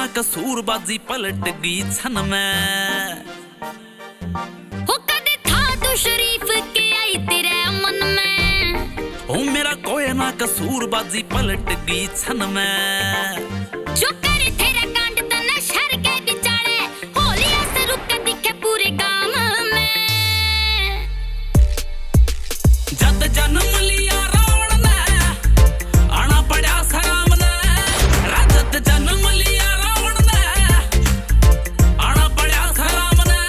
कसूरबाजी पलट गई छन में। हो कदे था तू शरीफ के आई तेरे मन में। ओ मेरा कोई ना कसूरबाजी पलट गई छन में। जो करे तेरा कांड तो न शर के बिचारे होलिया से रुक के दिखे पूरे काम में। जद जन्म लिया रावण ने आना पड़ा सराम ने। जद जन्म लिया रावण ने आना पड़ा सराम ने।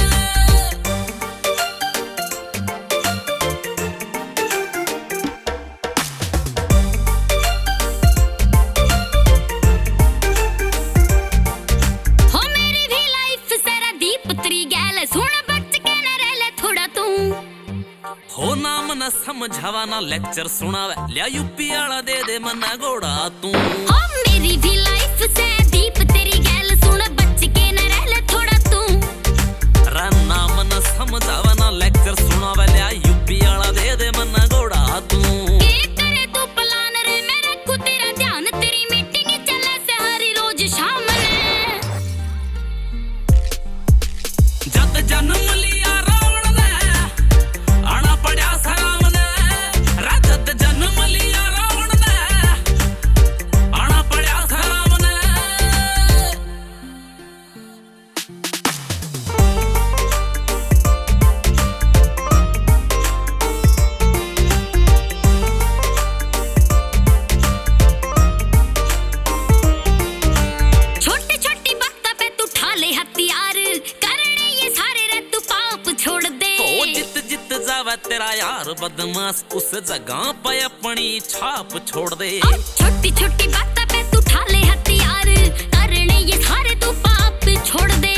हो मेरी भी लाइफ सारा दीप तेरी गैल सुन बच के न रह ले थोड़ा तू। हो नाम न समझावा ना लेक्चर सुनावे लिया यूपी वाला दे दे मना घोड़ा तू। हो मेरी भी लाइफ से दीप तेरी गैल सुन बच के न रह ले थोड़ा तू। रा नाम न समझावा ना लेक्चर सुनावे लिया यूपी वाला दे दे मना घोड़ा तू। के करे तू प्लान रे मैं रखूं तेरा ध्यान तेरी मीटिंग चले से हर रोज शाम ने। जद जन्म लिया रावण ने आना पड़ा सराम ने। जद जन्म लिया रावण ने आना पड़ा सराम ने। छोटी छोटी बातों पे तू ठा ले हथियार करने ये सारे रे तू पाप छोड़ दे। ओ जित जित जावे तेरा यार बदमाश उस जगह पे अपनी छाप छोड़ दे। छोटी छोटी बातों पे तू ठा ले हथियार करने ये सारे तू पाप छोड़ दे।